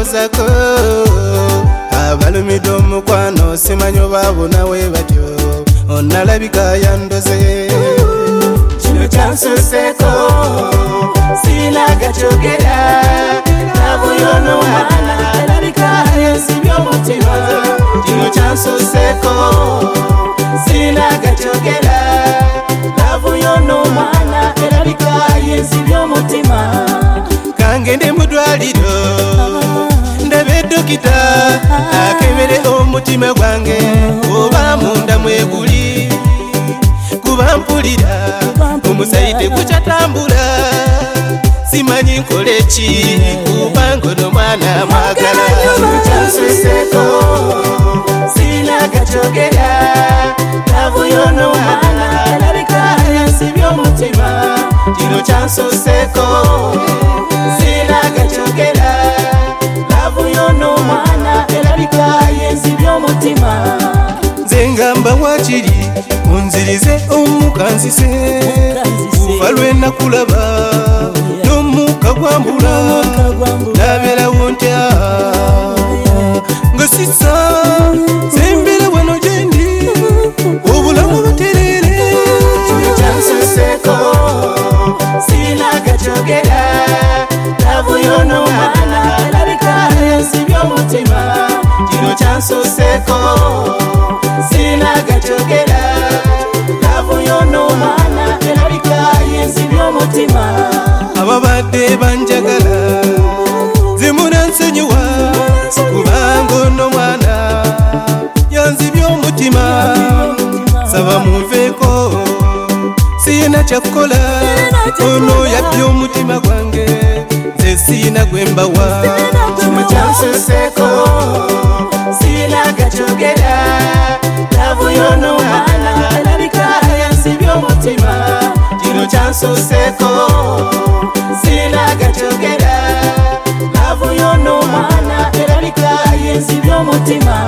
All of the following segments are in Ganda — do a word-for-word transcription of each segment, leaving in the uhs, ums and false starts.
lowozako abalumidde omukwano simanyi obaabona we batyo onalabika yandoze kino kyansuseeko sinagakyogera nabuyono mwana alabika yansibye omutima kino kyansuseeko sinagakyogera nabuyono mwana alabika yansibye omutima kangende mu ddwaliro ndabe dokita akebere omutima gwange oba munda mweguli kuba mpulira omusaite gukyatambula simanyi nkole ki kubanga ono mwana mwagala kyansuseeko sinagakyogera nabuyono mwana alabika yansibye omutima kino kyansuseeko sinagakyogera nabuyono mwana alabika yansibye omutima nze ngamba wakiri onzirize omukansise kuva lwenakulaba n'omuka gwambula nabeerawo ntya nga sisa sembera wano gyendi obulamu buterere kino kyansuseeko sinagakyogera nabuyono mwana alabika yansibye omutima kino kyansuseeko sinagakyogera nabuyono mwana alabika yansibye omutima ababadde banjagala zimunansonyiwa kubanga ono mwana yanzibye omutima saba munveeko siyina kyakukola ono yabbye omutima gwange nze siyina gwe mbawa kino kyansuseeko sinagakyogera nabuyono mwana alabika yansibye omutima kino kyansuseeko sinagakyogera nabuyono mwana alabika yansibye omutima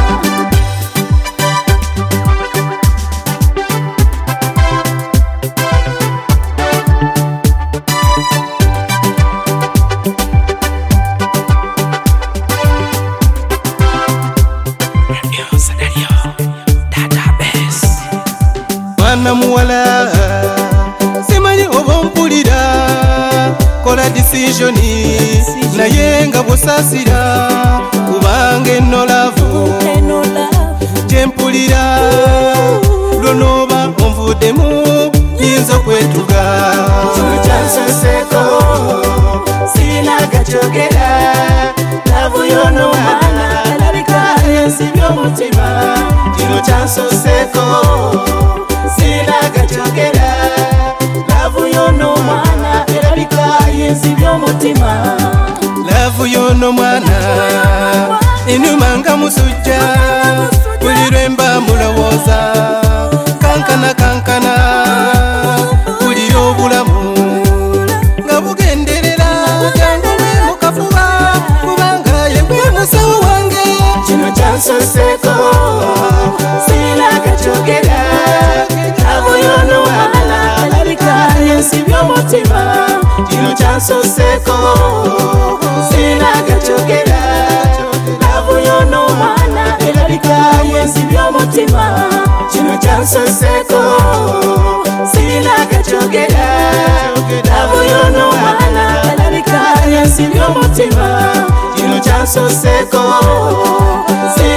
mwana muwala simanyi oba mpulira kola disisioni naye nga bwosasira kubanga eno laavu gyempulira lwonoba onvuddemu yinza okwetuga kino kyansuseeko sinagakyogera nabuyono mwana alabika yansibye omutima kino kyansuseeko sinagakyogera nabuyono mwana alabika yansibye omutima nabuyono mwana enuma nga musujja buli lwemba mulowooza kankana kankana buli obulamu nga bugenderera jangu lwe mukafuba kubanga yegwe musawo wange kino kyansuseeko sinagakyogera nabuyono mwana alabika yansibye omutima kino kyansuseeko sinagakyogera nabuyono mwana alabika yansibye omutima kino kyansuseeko sinagakyogera nabuyono mwana alabika yansibye omutima kino kyansuseeko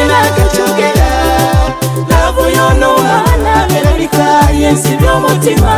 sinagakyogera nabuyono mwana alabika yansibye omutima